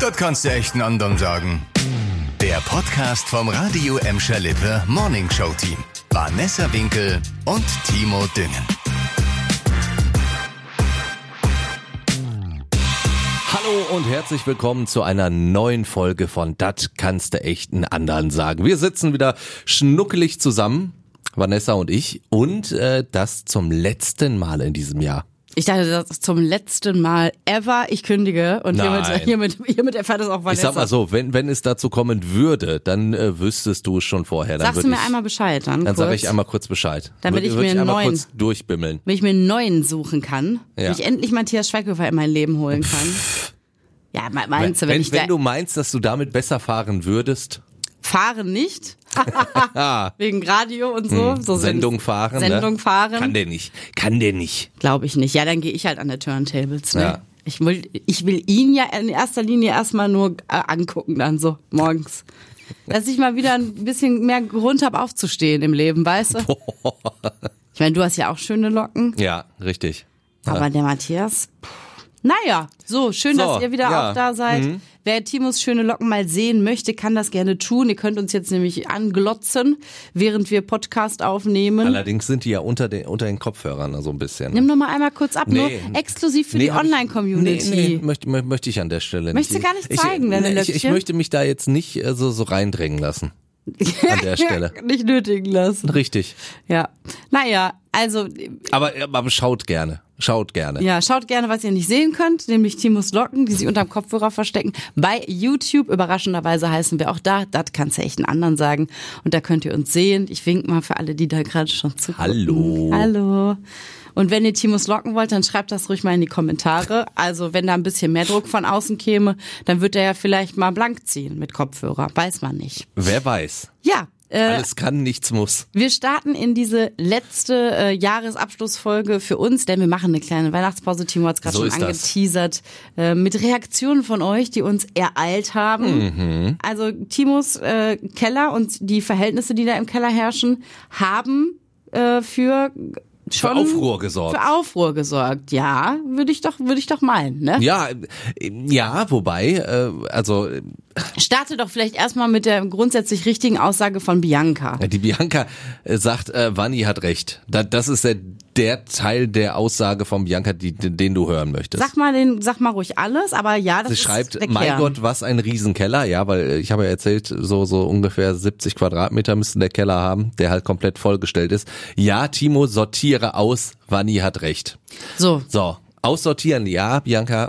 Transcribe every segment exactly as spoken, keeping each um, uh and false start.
Das kannst du echt einen anderen sagen. Der Podcast vom Radio Emscher Lippe Morning Show Team. Vanessa Winkel und Timo Düngen. Hallo und herzlich willkommen zu einer neuen Folge von Dat kannst du echt einen anderen sagen. Wir sitzen wieder schnuckelig zusammen, Vanessa und ich, und äh, das zum letzten Mal in diesem Jahr. Ich dachte, das ist zum letzten Mal ever. Ich kündige und hiermit, hiermit, hiermit erfährt es auch Vanessa. Ich sag mal so, wenn wenn es dazu kommen würde, dann äh, wüsstest du es schon vorher. Dann Sagst du mir ich, einmal Bescheid dann Dann kurz? sage ich einmal kurz Bescheid. Damit Wür- ich würd mir einen einmal neuen, kurz durchbimmeln. wenn ich mir einen neuen suchen kann, Ja. wenn ich endlich Matthias Schweighöfer in mein Leben holen kann. Ja, me- meinst du, wenn, wenn ich wenn da du meinst, dass du damit besser fahren würdest, fahren nicht? Wegen Radio und so. so Sendung fahren, Sendung ne? fahren. Kann der nicht. Kann der nicht. Glaube ich nicht. Ja, dann gehe ich halt an der Turntables. Ne? Ja. Ich will, ich will ihn ja in erster Linie erstmal nur äh, angucken dann so morgens. Dass ich mal wieder ein bisschen mehr Grund habe aufzustehen im Leben, weißt du? Boah. Ich meine, du hast ja auch schöne Locken. Ja, richtig. Aber der Matthias, pff. Naja, so, schön, So, dass ihr wieder ja. auch da seid. Mhm. Wer Timos schöne Locken mal sehen möchte, kann das gerne tun. Ihr könnt uns jetzt nämlich anglotzen, während wir Podcast aufnehmen. Allerdings sind die ja unter den, unter den Kopfhörern so ein bisschen. Nimm noch mal einmal kurz ab, Nee. nur exklusiv für Nee, die hab ich- Online-Community. Nee, nee, möchte, mö- möchte ich an der Stelle Möchtest nicht. du gar nicht ich, zeigen, deine nee, ich, ich Löckchen? möchte mich da jetzt nicht äh, so, so reindrängen lassen. An der Stelle. Nicht nötigen lassen. Richtig. Ja. Naja, also, Aber, aber schaut gerne. Schaut gerne. ja, schaut gerne, was ihr nicht sehen könnt, nämlich Timos Locken, die sich unterm Kopfhörer verstecken. Bei YouTube, überraschenderweise heißen wir auch da, das kannst du echt einen anderen sagen. Und da könnt ihr uns sehen. Ich wink mal für alle, die da gerade schon zugucken. Hallo. Hallo. Und wenn ihr Timos Locken wollt, dann schreibt das ruhig mal in die Kommentare. Also wenn da ein bisschen mehr Druck von außen käme, dann wird er ja vielleicht mal blank ziehen mit Kopfhörer. Weiß man nicht. Wer weiß. Ja. Äh, Alles kann, nichts muss. Wir starten in diese letzte äh, Jahresabschlussfolge für uns, denn wir machen eine kleine Weihnachtspause. Timo hat es gerade So schon ist das. angeteasert, äh, mit Reaktionen von euch, die uns ereilt haben. Mhm. Also Timos äh, Keller und die Verhältnisse, die da im Keller herrschen, haben äh, für schon Für Aufruhr gesorgt. Für Aufruhr gesorgt, ja, würde ich doch, würde ich doch meinen, ne? Ja, äh, ja, wobei, äh, also äh, Starte doch vielleicht erstmal mit der grundsätzlich richtigen Aussage von Bianca. die Bianca äh, sagt, äh, Vanni hat recht. Da, das ist der, der Teil der Aussage von Bianca, die, den du hören möchtest. Sag mal den, sag mal ruhig alles, aber ja, das Sie ist schreibt, der mein Kern. Gott, was ein Riesenkeller. Ja, weil ich habe ja erzählt, so so ungefähr siebzig Quadratmeter müsste der Keller haben, der halt komplett vollgestellt ist. Ja, Timo, sortiere aus, Vanni hat recht. So, So, aussortieren, ja, Bianca,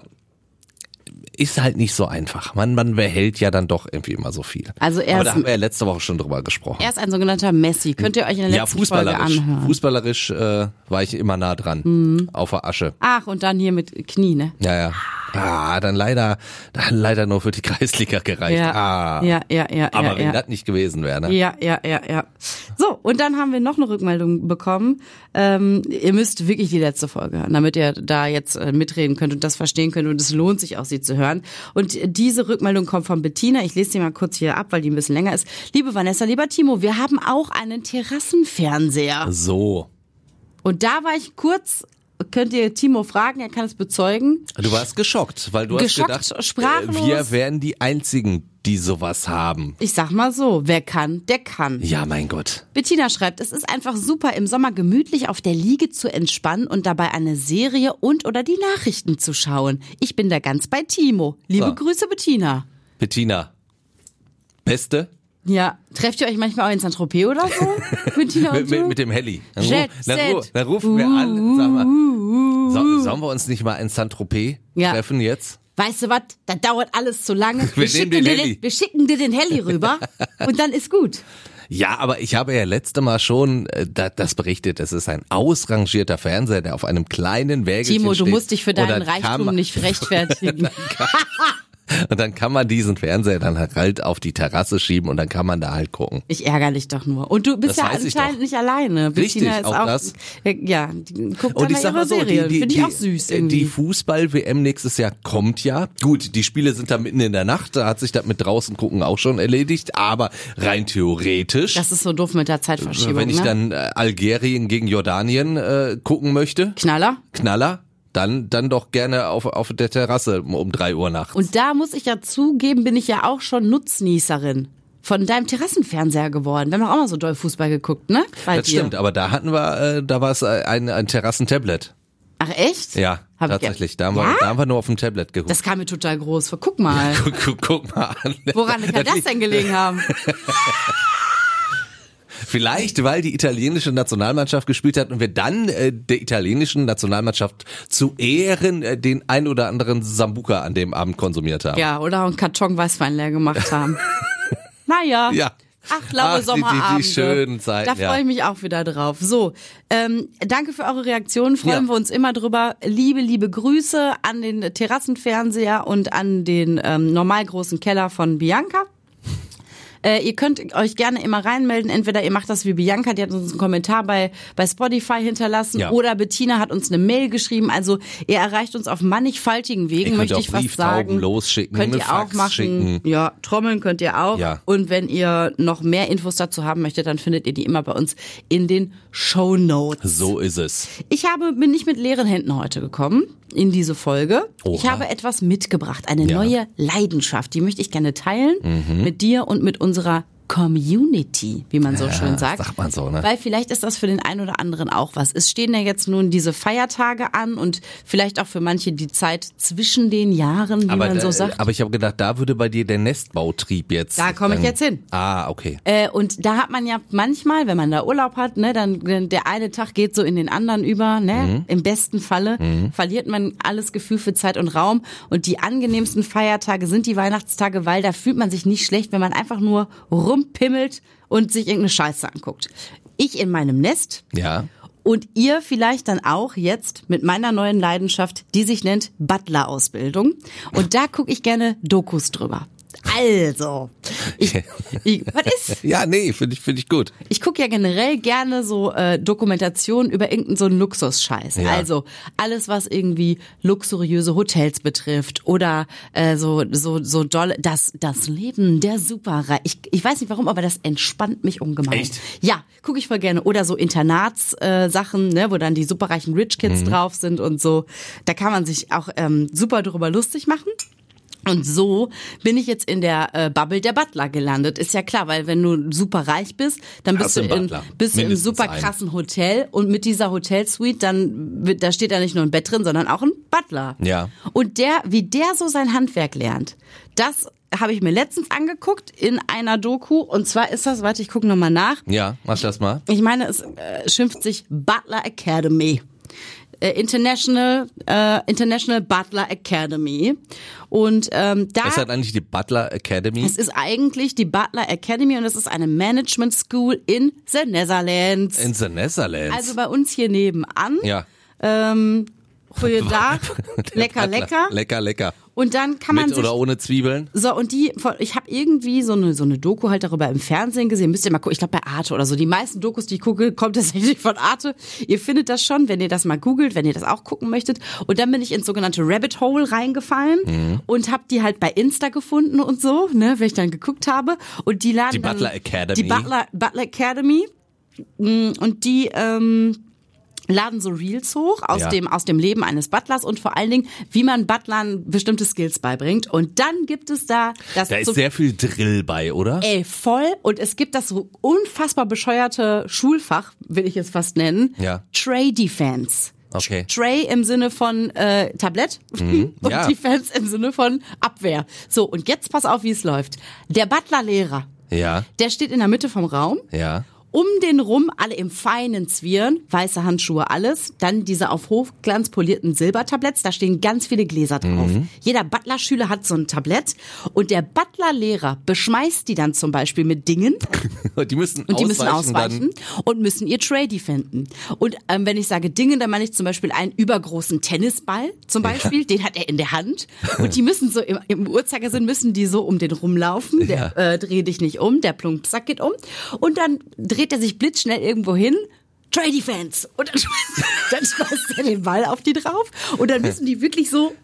ist halt nicht so einfach. Man, man behält ja dann doch irgendwie immer so viel. Also er Aber ist da ein- haben wir ja letzte Woche schon drüber gesprochen. er ist ein sogenannter Messi. Könnt ihr euch in der Ja, letzten Folge fußballerisch. anhören. Fußballerisch äh, war ich immer nah dran. Mhm. Auf der Asche. Ach, und dann hier mit Knie, ne? Ja, ja. Ah, dann leider, dann leider nur für die Kreisliga gereicht. Ja, ah. ja, ja, ja. Aber ja, wenn ja. das nicht gewesen wäre, ne? Ja, ja, ja, ja. So, und dann haben wir noch eine Rückmeldung bekommen. Ähm, ihr müsst wirklich die letzte Folge hören, damit ihr da jetzt äh, mitreden könnt und das verstehen könnt. Und es lohnt sich auch, sie zu hören. Und diese Rückmeldung kommt von Bettina. Ich lese sie mal kurz hier ab, weil die ein bisschen länger ist. Liebe Vanessa, lieber Timo, wir haben auch einen Terrassenfernseher. So. Und da war ich kurz... Könnt ihr Timo fragen, er kann es bezeugen. Du warst geschockt, weil du Geschockt, hast gedacht, sprachlos. äh, wir wären die Einzigen, die sowas haben. Ich sag mal so, wer kann, der kann. Ja, mein Gott. Bettina schreibt, es ist einfach super, im Sommer gemütlich auf der Liege zu entspannen und dabei eine Serie und oder die Nachrichten zu schauen. Ich bin da ganz bei Timo. Liebe So. Grüße, Bettina. Bettina. Beste? Ja, trefft ihr euch manchmal auch in Saint-Tropez oder so? Bettina und Mit, du? mit, mit dem Heli. Dann, Jet ruf, dann, ru- Set. dann rufen wir an. Sag mal, so, sollen wir uns nicht mal in Saint-Tropez Ja. treffen jetzt? Weißt du was, das dauert alles zu lange. Wir nehmen schicken den dir Heli. wir schicken dir den Heli rüber und dann ist gut. Ja, aber ich habe ja letzte Mal schon äh, da, das berichtet. Es ist ein ausrangierter Fernseher, der auf einem kleinen Wägelchen Timo, steht. du musst dich für Und deinen dann Reichtum kann man- nicht rechtfertigen. Und dann kann man diesen Fernseher dann halt auf die Terrasse schieben und dann kann man da halt gucken. Ich ärgere dich doch nur. Und du bist Das ja weiß ich anscheinend doch. nicht alleine. Richtig, Bettina ist auch auch, das. Ja, die guckt Und dann ich sag ihre mal so, die, Serien. die, Finde die, ich auch süß irgendwie. die Fußball-W M nächstes Jahr kommt ja. Gut, die Spiele sind da mitten in der Nacht, da hat sich das mit draußen gucken auch schon erledigt, aber rein theoretisch, das ist so doof mit der Zeitverschiebung. wenn ich ne? dann äh, Algerien gegen Jordanien äh, gucken möchte, Knaller? Knaller, dann, dann doch gerne auf, auf der Terrasse um drei Uhr nachts. Und da muss ich ja zugeben, bin ich ja auch schon Nutznießerin von deinem Terrassenfernseher geworden. Wir haben doch auch mal so doll Fußball geguckt, ne? Bei Das dir. stimmt, aber da hatten wir, äh, da war es ein, ein Terrassentablet. Ach echt? Ja, Hab ich tatsächlich. ge- Da haben, wir, Ja? da haben wir nur auf dem Tablet geguckt. Das kam mir total groß vor. Guck mal. guck, guck, guck mal an. Woran kann das denn gelegen haben? Vielleicht, weil die italienische Nationalmannschaft gespielt hat und wir dann äh, der italienischen Nationalmannschaft zu Ehren äh, den ein oder anderen Sambuca an dem Abend konsumiert haben. Ja, oder einen Karton Weißwein leer gemacht haben. Naja. Ja. Ach, laue Ach, die- die- die Sommerabende. schönen Zeiten, Da freue ja. ich mich auch wieder drauf. So, ähm, danke für eure Reaktionen. Freuen Ja. wir uns immer drüber. Liebe, liebe Grüße an den Terrassenfernseher und an den ähm, normal großen Keller von Bianca. Äh, ihr könnt euch gerne immer reinmelden. Entweder ihr macht das wie Bianca, die hat uns einen Kommentar bei, bei Spotify hinterlassen, Ja. oder Bettina hat uns eine Mail geschrieben. Also ihr erreicht uns auf mannigfaltigen Wegen, Ihr könnt möchte auch ich fast Brieftauben sagen. losschicken, Könnt eine ihr auch Fax machen. schicken. Ja, trommeln könnt ihr auch. Ja. Und wenn ihr noch mehr Infos dazu haben möchtet, dann findet ihr die immer bei uns in den Shownotes. So ist es. Ich habe, bin nicht mit leeren Händen heute gekommen in diese Folge. Oha. Ich habe etwas mitgebracht, eine Ja. neue Leidenschaft. Die möchte ich gerne teilen mit dir und mit unserer Community, wie man so Ja, schön sagt. sagt man so, ne? Weil vielleicht ist das für den einen oder anderen auch was. Es stehen ja jetzt nun diese Feiertage an und vielleicht auch für manche die Zeit zwischen den Jahren, wie Aber, man so da- sagt. aber ich habe gedacht, da würde bei dir der Nestbautrieb jetzt. Da komme ich ähm, jetzt hin. Ah, okay. Äh, und da hat man ja manchmal, wenn man da Urlaub hat, ne, dann dann der eine Tag geht so in den anderen über, ne? Mhm. Im besten Falle verliert man alles Gefühl für Zeit und Raum. Und die angenehmsten Feiertage sind die Weihnachtstage, weil da fühlt man sich nicht schlecht, wenn man einfach nur rumpimmelt und sich irgendeine Scheiße anguckt. Ich in meinem Nest. Ja. Und ihr vielleicht dann auch jetzt mit meiner neuen Leidenschaft, die sich nennt Butler-Ausbildung. Und da gucke ich gerne Dokus drüber. Also, ich, ich, was ist? Ja, nee, finde ich, finde ich gut. Ich gucke ja generell gerne so äh, Dokumentationen über irgendeinen so einen Luxusscheiß. Ja. Also alles, was irgendwie luxuriöse Hotels betrifft oder äh, so so so doll das das Leben der Superreich. Ich, ich weiß nicht warum, aber das entspannt mich ungemein. Echt? Ja, gucke ich voll gerne. Oder so Internatssachen, äh, Sachen, ne, wo dann die superreichen Rich Kids drauf sind und so. Da kann man sich auch ähm, super drüber lustig machen. Und so bin ich jetzt in der äh, Bubble der Butler gelandet. Ist ja klar, weil wenn du super reich bist, dann bist Hast du du einen in, Butler. bist du im Mindestens super einen. krassen Hotel und mit dieser Hotelsuite, dann wird- da steht da nicht nur ein Bett drin, sondern auch ein Butler. Ja. Und der, wie der so sein Handwerk lernt, das habe ich mir letztens angeguckt in einer Doku. Und zwar ist das, warte, ich gucke nochmal nach. Ja, mach das mal. Ich meine, es äh, schimpft sich Butler Academy. Äh, International äh, International Butler Academy. Und ähm, da Was ist halt eigentlich die Butler Academy? es ist eigentlich die Butler Academy und es ist eine Management School in the Netherlands. In the Netherlands. Also bei uns hier nebenan. ja. Ähm, Goeiedag, Der lecker, Butler. lecker. Lecker, lecker. Und dann kann man Mit sich oder ohne Zwiebeln? so, und die, ich habe irgendwie so eine so eine Doku halt darüber im Fernsehen gesehen. Müsst ihr mal gucken, ich glaube bei Arte oder so. Die meisten Dokus, die ich gucke, kommt tatsächlich von Arte. Ihr findet das schon, wenn ihr das mal googelt, wenn ihr das auch gucken möchtet. Und dann bin ich ins sogenannte Rabbit Hole reingefallen Mhm. und habe die halt bei Insta gefunden und so, ne, wenn ich dann geguckt habe. Und die laden Die dann, Butler Academy. Die Butler, Butler Academy. Mm, Und die, ähm, laden so Reels hoch aus Ja. dem aus dem Leben eines Butlers und vor allen Dingen, wie man Butlern bestimmte Skills beibringt. Und dann gibt es da das Da ist so, sehr viel Drill bei, oder? ey, voll. Und es gibt das so unfassbar bescheuerte Schulfach, will ich es fast nennen. Ja. Tray Defense. Okay. Tray im Sinne von äh, Tablett und Ja. Defense im Sinne von Abwehr. So, und jetzt pass auf, wie es läuft. Der Butler-Lehrer, Ja, der steht in der Mitte vom Raum. ja. Um den rum, alle im feinen Zwirn, weiße Handschuhe, alles. Dann diese auf Hochglanz polierten Silbertabletts, da stehen ganz viele Gläser drauf. Mhm. Jeder Butler-Schüler hat so ein Tablett und der Butler-Lehrer beschmeißt die dann zum Beispiel mit Dingen Die müssen und die müssen ausweichen, ausweichen und müssen ihr Tray defenden. Und ähm, wenn ich sage Dinge, dann meine ich zum Beispiel einen übergroßen Tennisball zum Beispiel, den hat er in der Hand und die müssen so im, im Uhrzeigersinn müssen die so um den rumlaufen, der Ja. äh, dreh dich nicht um, der Plumpsack geht um und dann dreht er sich blitzschnell irgendwo hin, Try Defense. Und dann schmeißt, dann schmeißt er den Ball auf die drauf. Und dann müssen die wirklich so,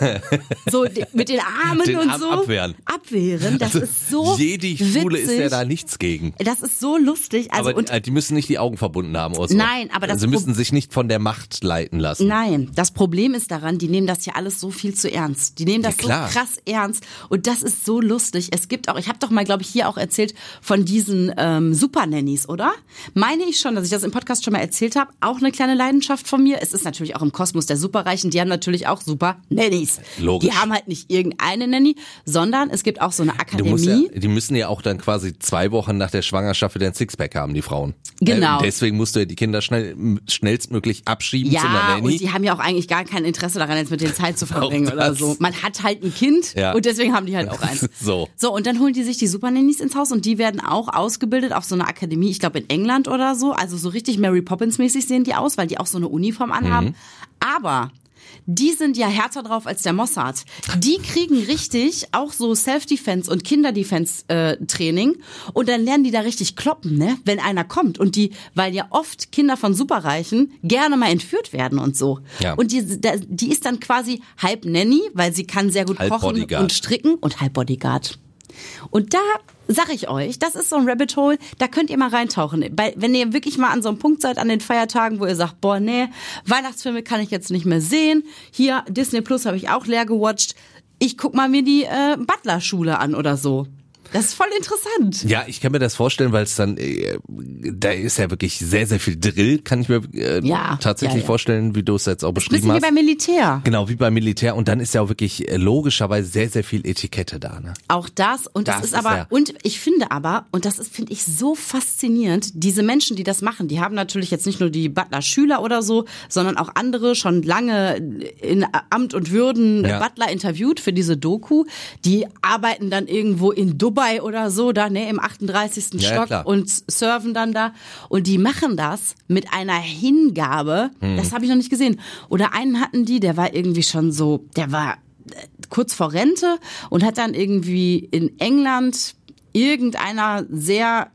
so mit den Armen Den und Arm so abwehren. abwehren. Das Also ist so Jedi-Schule witzig. ist ja da nichts gegen. Das ist so lustig. Also Aber und äh, die müssen nicht die Augen verbunden haben. Oder so. Nein, aber das Sie müssen Pro- sich nicht von der Macht leiten lassen. Nein, das Problem ist daran, die nehmen das ja alles so viel zu ernst. Die nehmen das Ja, so klar. krass ernst und das ist so lustig. Es gibt auch, ich habe doch mal, glaube ich, hier auch erzählt von diesen ähm, Super-Nannies, oder? Meine ich schon, dass ich das im Podcast schon mal erzählt habe. Auch eine kleine Leidenschaft von mir. Es ist natürlich auch im Kosmos der Superreichen. Die haben natürlich auch Super-Nannies. Logisch. Die haben halt nicht irgendeine Nanny, sondern es gibt auch so eine Du musst Akademie. ja, die müssen ja auch dann quasi zwei Wochen nach der Schwangerschaft wieder ein Sixpack haben, die Frauen. Genau. Äh, deswegen musst du ja die Kinder schnell schnellstmöglich abschieben zu einer Ja, Nanny. und die haben ja auch eigentlich gar kein Interesse daran, jetzt mit denen Zeit zu verbringen Auch oder das. so. Man hat halt ein Kind Ja. und deswegen haben die halt auch eins. So. So, und dann holen die sich die Supernannies ins Haus und die werden auch ausgebildet auf so einer Akademie, ich glaube in England oder so. Also so richtig Mary Poppins-mäßig sehen die aus, weil die auch so eine Uniform anhaben. Mhm. Aber die sind ja härter drauf als der Mossad. Die kriegen richtig auch so Self-Defense und Kinder-Defense-Training und dann lernen die da richtig kloppen, ne? Wenn einer kommt und die, weil ja oft Kinder von Superreichen gerne mal entführt werden und so. Ja. Und die, die ist dann quasi halb Nanny, weil sie kann sehr gut Halb kochen Bodyguard. und stricken und halb Bodyguard. Und da sag ich euch, das ist so ein Rabbit Hole, da könnt ihr mal reintauchen. Weil, wenn ihr wirklich mal an so einem Punkt seid an den Feiertagen, wo ihr sagt, boah, nee, Weihnachtsfilme kann ich jetzt nicht mehr sehen. Hier, Disney Plus habe ich auch leer gewatcht. Ich guck mal mir die äh, Butler-Schule an oder so. Das ist voll interessant. Ja, ich kann mir das vorstellen, weil es dann, äh, da ist ja wirklich sehr, sehr viel Drill, kann ich mir äh, Ja, tatsächlich ja, ja. vorstellen, wie du es jetzt auch beschrieben Bisschen wie hast. beim Militär. Genau, wie beim Militär. Und dann ist ja auch wirklich äh, logischerweise sehr, sehr viel Etikette da. Ne? Auch das und das, Das ist ist aber ja- und ich finde aber und das ist finde ich so faszinierend, diese Menschen, die das machen, die haben natürlich jetzt nicht nur die Butler Schüler oder so, sondern auch andere schon lange in Amt und Würden Ja. Butler interviewt für diese Doku, die arbeiten dann irgendwo in Dubai oder so, da ne im achtunddreißigsten Ja, ja, Stock klar. und surfen dann da und die machen das mit einer Hingabe, Hm. das habe ich noch nicht gesehen. Oder einen hatten die, der war irgendwie schon so, der war kurz vor Rente und hat dann irgendwie in England irgendeiner sehr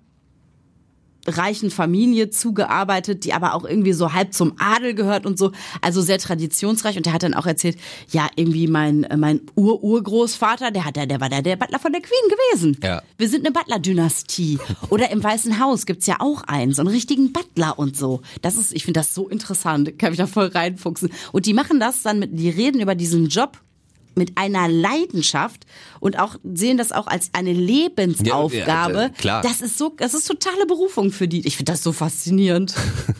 reichen Familie zugearbeitet, die aber auch irgendwie so halb zum Adel gehört und so, also sehr traditionsreich. Und der hat dann auch erzählt, ja, irgendwie mein mein Ur-Urgroßvater, der hat der, der war der, der Butler von der Queen gewesen. Ja. Wir sind eine Butler-Dynastie. Oder im Weißen Haus gibt's ja auch einen, so einen richtigen Butler und so. Das ist, ich finde das so interessant, kann mich da voll reinfuchsen. Und die machen das dann mit, die reden über diesen Job mit einer Leidenschaft und auch sehen das auch als eine Lebensaufgabe. Ja, ja, klar. Das ist so, das ist totale Berufung für die. Ich finde das so faszinierend.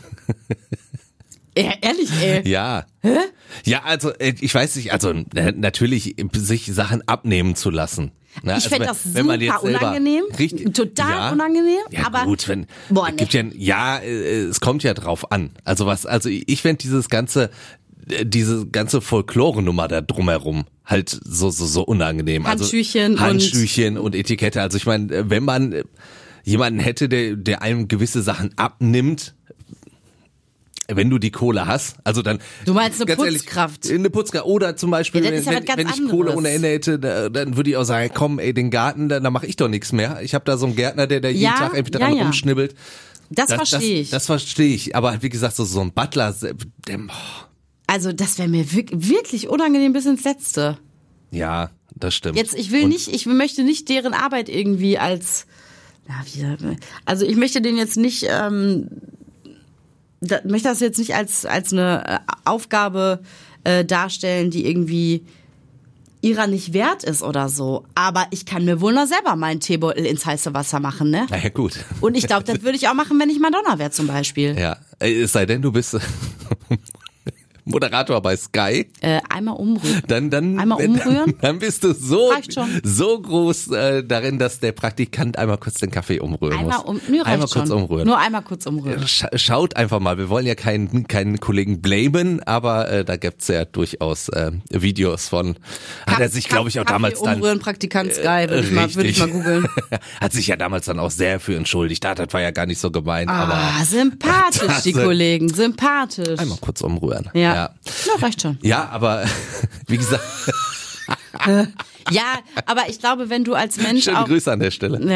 Ja, ehrlich, ey. Ja. Hä? Ja, also äh, ich weiß nicht, also äh, natürlich sich Sachen abnehmen zu lassen. Ne? Ich Also, fände wenn- das wenn man super jetzt selber unangenehm. Richtig, Total ja, unangenehm. Ja aber gut, wenn boah, es gibt nee. ja, ja, äh, es kommt ja drauf an. Also was, also ich fände dieses ganze, äh, diese ganze Folklore-Nummer da drumherum halt so so so unangenehm. Handschüchen und- also, Handschüchen und Etikette. Also ich meine, äh, wenn man äh, jemanden hätte, der der einem gewisse Sachen abnimmt. Wenn du die Kohle hast, also dann. Du meinst eine ganz ehrlich, Putzkraft? Eine Putzkraft. Oder zum Beispiel, Ja, das ist ja wenn, was ganz wenn ich Kohle anderes. ohne Ende hätte, da, dann würde ich auch sagen, komm, ey, den Garten, da, da mache ich doch nichts mehr. Ich habe da so einen Gärtner, der da jeden Ja, Tag irgendwie ja, dran ja. rumschnibbelt. Das, Das, verstehe ich. Das, das verstehe ich. Aber wie gesagt, so, so ein Butler, der, oh, also das wäre mir wirk- wirklich unangenehm bis ins Letzte. ja, das stimmt. Jetzt, ich will Und nicht, ich möchte nicht deren Arbeit irgendwie als, ja, wie, also ich möchte den jetzt nicht, ähm, da, möchte das jetzt nicht als als eine äh, Aufgabe äh, darstellen, die irgendwie ihrer nicht wert ist oder so. Aber ich kann mir wohl noch selber meinen Teebeutel ins heiße Wasser machen, ne? Naja, gut. Und ich glaube, das würde ich auch machen, wenn ich Madonna wäre zum Beispiel. Ja, es sei denn, du bist Moderator bei Sky. Äh, einmal umrühren. Dann, dann, Einmal umrühren? Dann bist du so, Reicht schon. so groß äh, darin, dass der Praktikant einmal kurz den Kaffee umrühren Einmal muss. um, nö, reicht einmal schon. kurz umrühren. Nur einmal kurz umrühren. Sch- Schaut einfach mal, wir wollen ja keinen keinen Kollegen blamen, aber äh, da gibt's ja durchaus äh, Videos von, hat er sich, glaube ich, auch Kaffee damals dann, umrühren, Praktikant Sky, würde ich, mal- würde ich mal googeln. hat sich ja damals dann auch sehr für entschuldigt, ah, das war ja gar nicht so gemeint, Ah, aber sympathisch, die Also- Kollegen, sympathisch. einmal kurz umrühren. Ja. ja. Ja, reicht schon. Ja, aber wie gesagt, Ja, aber ich glaube, wenn du als Mensch schöne auch, Grüße an der Stelle. ja,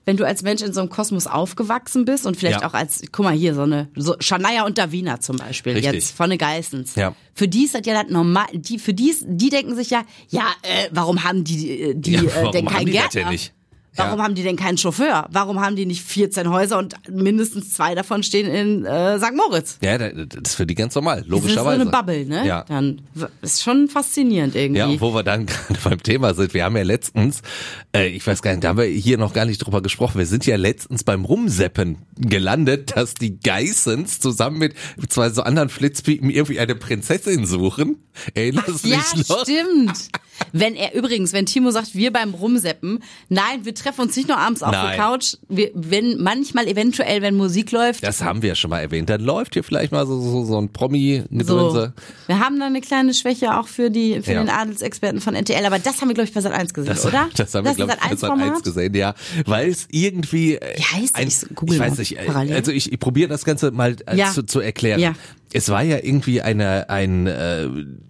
wenn du als Mensch in so einem Kosmos aufgewachsen bist und vielleicht Ja. auch als, guck mal hier, so eine, so Shania und Davina zum Beispiel, Richtig. jetzt von den Geissens. Ja. Für die ist das ja das normal, die, für die, ist, die denken sich ja, ja, äh, warum haben die, die Ja, äh, warum denn haben keinen die das Gärtner? denn nicht? Warum Ja. haben die denn keinen Chauffeur? Warum haben die nicht vierzehn Häuser und mindestens zwei davon stehen in äh, Sankt Moritz? Ja, das ist für die ganz normal, Das ist so logischerweise. eine Bubble, ne? Ja. Dann w- ist schon faszinierend irgendwie. Ja, und wo wir dann gerade beim Thema sind, wir haben ja letztens, äh, ich weiß gar nicht, da haben wir hier noch gar nicht drüber gesprochen, wir sind ja letztens beim Rumseppen gelandet, dass die Geissens zusammen mit zwei so anderen Flitzpiepen irgendwie eine Prinzessin suchen. Erinnerst du Ja, dich noch? stimmt. Wenn er übrigens, wenn Timo sagt, wir beim Rumseppen, nein, wir treffen uns nicht nur abends auf Nein. der Couch, wir, wenn manchmal eventuell, wenn Musik läuft, Das haben wir ja schon mal erwähnt. Dann läuft hier vielleicht mal so, so, so ein so. Promi-Gedönse. Wir haben da eine kleine Schwäche auch für die für Ja. den Adelsexperten von N T L, aber das haben wir glaube ich bei Sat eins gesehen, Das, oder? das haben wir, glaube ich, bei Sat eins gesehen, ja. Weil es irgendwie... äh, Wie heißt ein, das? Google Ich weiß mal nicht, äh, parallel. also ich, ich probiere das Ganze mal äh, Ja. zu, zu erklären. Ja. Es war ja irgendwie eine, ein... Äh,